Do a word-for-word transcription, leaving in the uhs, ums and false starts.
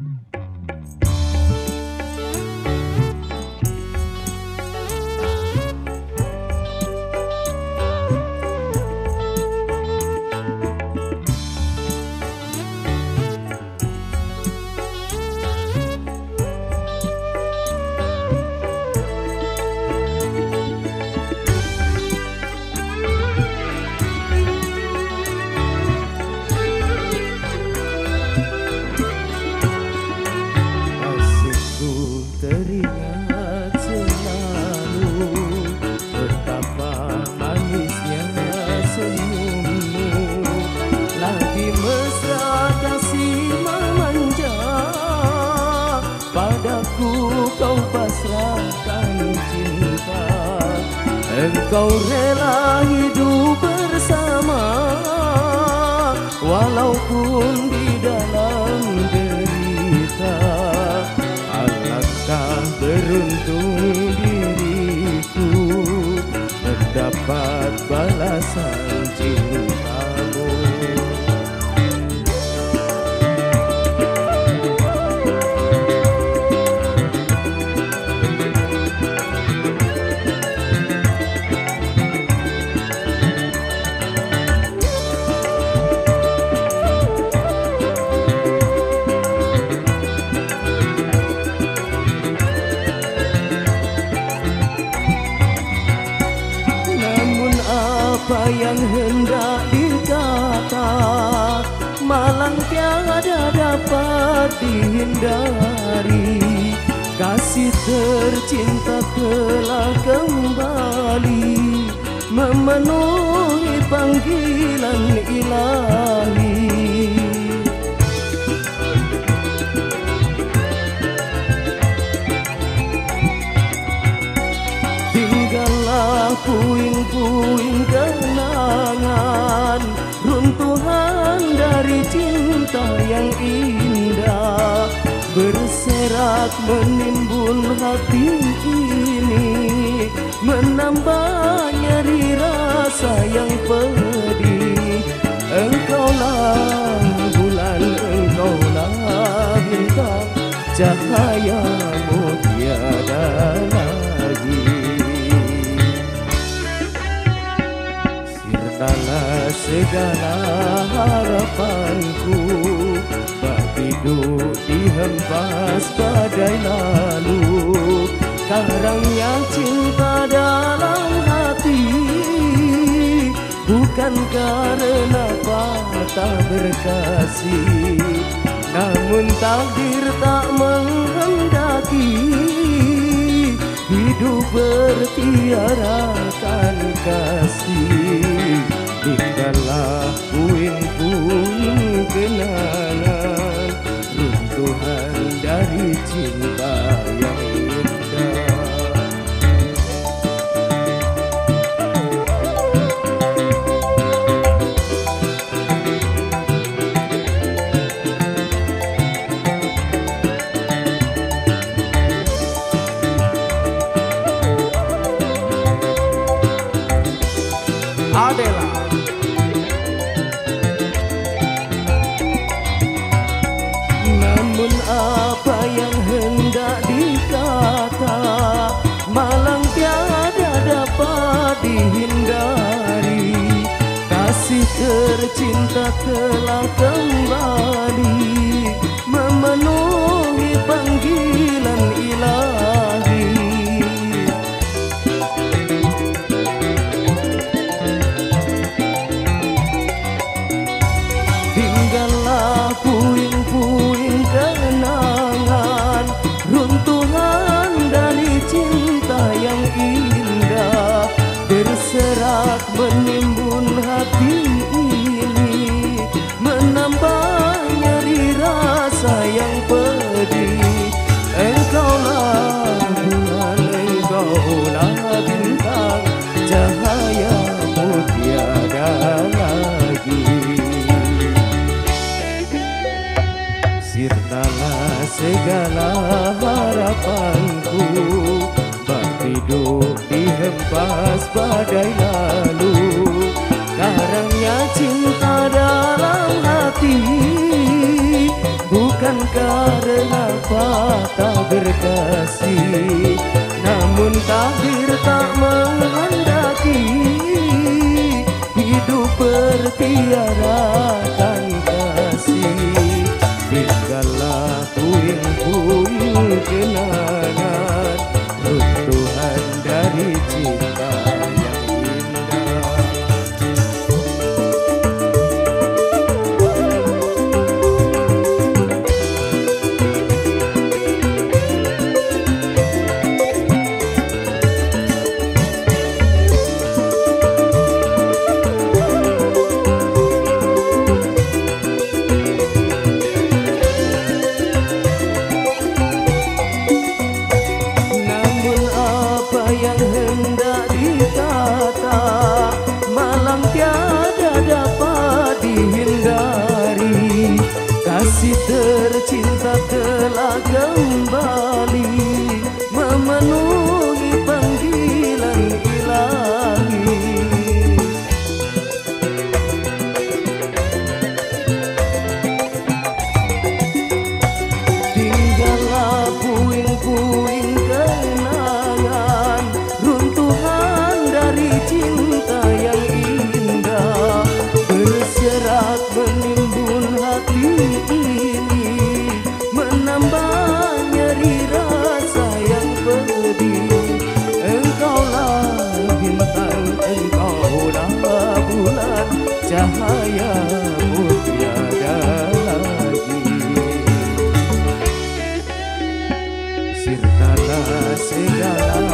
Teringat selalu betapa manisnya senyummu, lagi mesra kasih memanja padaku, kau pasrahkan cinta. Engkau rela hidup bersama walaupun di dalam derita. Alangkah beruntung diriku mendapat balasan cintamu. Apa yang hendak dikata, malang tiada dapat dihindari. Kasih tercinta telah kembali memenuhi panggilan ilahi. Tinggallah puing-puing kenangan, runtuhan dari cinta yang indah, berserak menimbun hati ini, menambah nyeri rasa yang pedih. Engkaulah bulan, engkaulah bintang, cahayamu tiada lagi. Sirnalah segala harapanku, bak hidup dihempas badai lalu. Karangnya cinta dalam hati, bukan karena patah berkasih, namun takdir tak menghendaki hidup bertiarakan kasih. Tinggallah puing-puing kenangan, runtuhan dari cinta yang indah. Adela. Namun apa yang hendak dikata, malang tiada dapat dihindari. Kasih tercinta telah kembali memenuhi panggilan ilahi. Tinggallah puing-puing kenangan, runtuhan dari cinta yang indah, berserak menimbun hati ini, menambah nyeri rasa yang pedih. Engkaulah bulan, engkaulah bintang, cahayamu tiada lagi. Sirnalah segala harapanku, bak hidup dihempas badai lalu. Karangnya cinta dalam hati, bukan Bukan karena patah berkasih, namun takdir tak menghendaki hidup bertiarakan kasih. Tinggallah puing-puing kenangan, runtuhan dari cinta yang indah. Yang hendak ditata malang tiada dapat dihindari. Kasih tercinta telah kembali memenuhi panggilan ilahi. Tinggallah puing-puing kenangan, runtuhan dari cinta yang indah, berserak menimbun hati ini, menambah nyeri rasa yang pedih. Engkaulah bintang, engkaulah bulan, cahayamu tiada lagi. Sirtalah segala